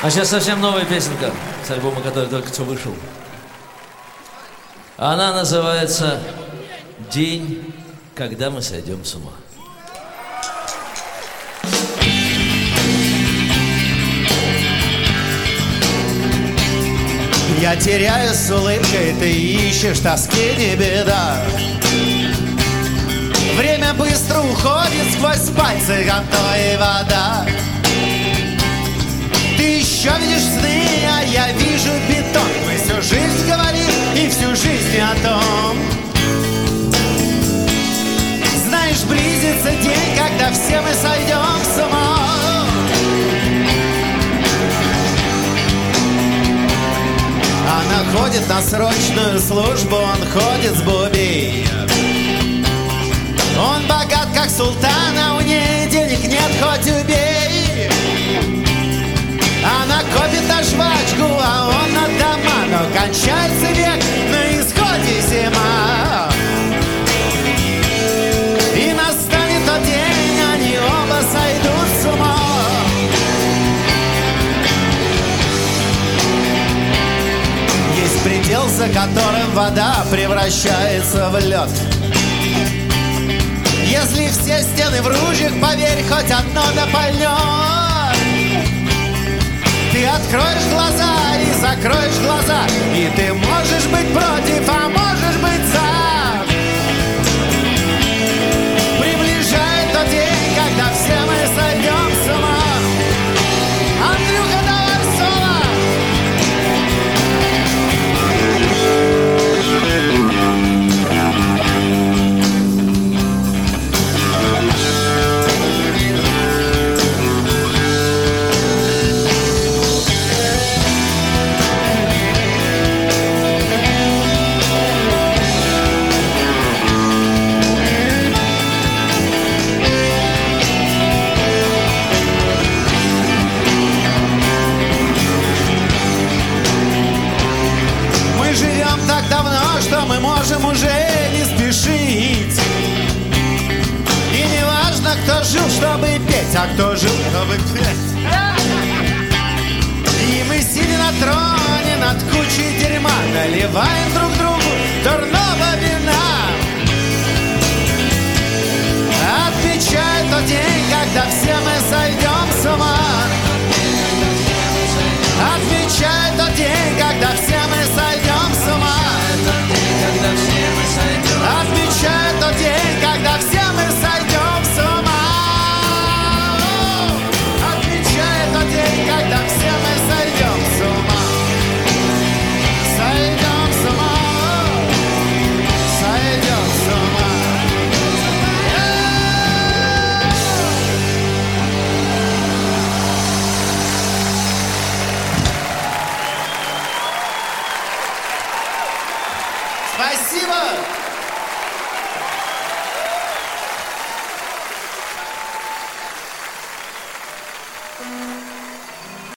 А сейчас совсем новая песенка с альбома, который только что вышел. Она называется «День, когда мы сойдем с ума». Я теряюсь с улыбкой, ты ищешь, тоски не беда. Время быстро уходит сквозь пальцы, как то и вода. Ты еще видишь сны, а я вижу бетон. Мы всю жизнь говорим и всю жизнь о том. Знаешь, близится день, когда все мы сойдем с ума. Она ходит на срочную службу, он ходит с бубей. Он богат, как султан, а у ней денег нет, хоть убей. Она копит на жвачку, а он на дома. Но кончается век, на исходе зима. И настанет тот день, они оба сойдут с ума. Есть предел, за которым вода превращается в лед. Если все стены в ружьях, поверь, хоть одно да пальнет. Ты откроешь глаза и закроешь глаза, и ты можешь быть против, а можешь быть за. Приближает тот день, когда все мы сойдем с ума. Андрюха, давай соло! Мы можем уже не спешить. И не важно, кто жил, чтобы петь, а кто жил, чтобы петь. И мы, сидя на троне, над кучей дерьма, наливаем